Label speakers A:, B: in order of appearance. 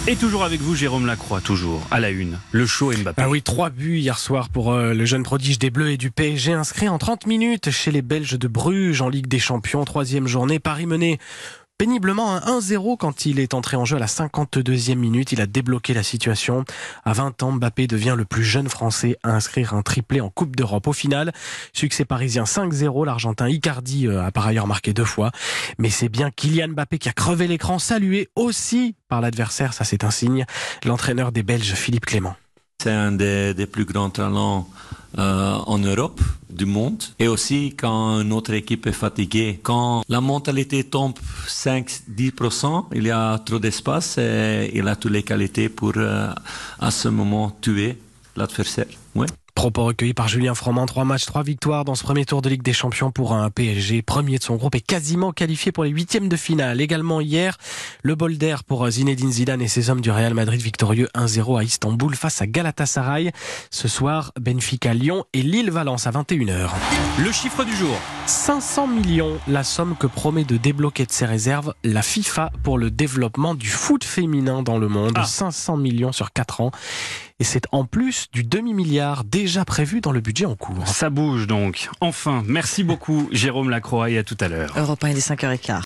A: Et toujours avec vous, Jérôme Lacroix, toujours à la une. Le show Mbappé.
B: Ah oui, 3 buts hier soir pour le jeune prodige des Bleus et du PSG, inscrit en 30 minutes chez les Belges de Bruges en Ligue des Champions, 3e journée. Paris mené péniblement un 1-0 quand il est entré en jeu à la 52e minute. Il a débloqué la situation. À 20 ans, Mbappé devient le plus jeune Français à inscrire un triplé en Coupe d'Europe. Au final, succès parisien 5-0. L'Argentin Icardi a par ailleurs marqué 2 fois. Mais c'est bien Kylian Mbappé qui a crevé l'écran, salué aussi par l'adversaire. Ça, c'est un signe. L'entraîneur des Belges, Philippe Clément.
C: C'est un des plus grands talents en Europe, du monde. Et aussi quand notre équipe est fatiguée, quand la mentalité tombe 5-10%, il y a trop d'espace et il a toutes les qualités pour à ce moment tuer l'adversaire. Ouais.
B: Propos recueillis par Julien Froment. 3 matchs, 3 victoires dans ce premier tour de Ligue des Champions pour un PSG premier de son groupe et quasiment qualifié pour les 8e de finale. Également hier, le bol d'air pour Zinedine Zidane et ses hommes du Real Madrid victorieux 1-0 à Istanbul face à Galatasaray. Ce soir, Benfica-Lyon et Lille-Valence à 21h.
A: Le chiffre du jour.
B: 500 millions, la somme que promet de débloquer de ses réserves la FIFA pour le développement du foot féminin dans le monde. 500 millions sur 4 ans. Et c'est en plus du demi-milliard déjà prévu dans le budget en cours.
A: Ça bouge donc. Enfin, merci beaucoup Jérôme Lacroix et à tout à l'heure.
D: Europe 1, il est 5h15.